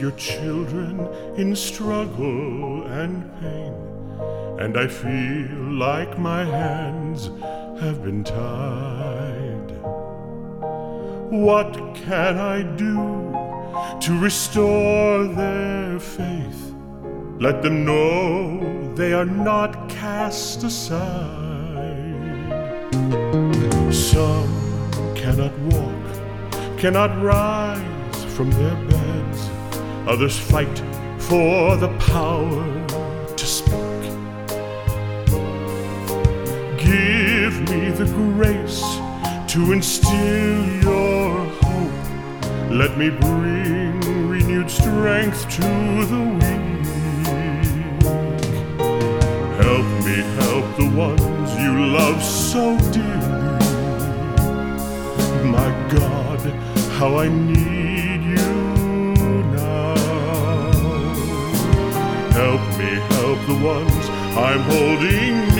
your children in struggle and pain, and I feel like my hands have been tied. What can I do to restore their faith? Let them know they are not cast aside. Some cannot walk, cannot rise from their beds. Others fight for the power to speak. Give me the grace to instill your hope. Let me bring renewed strength to the weak. Help me help the ones you love so dearly. My God, how I need you now. Help me help the ones I'm holding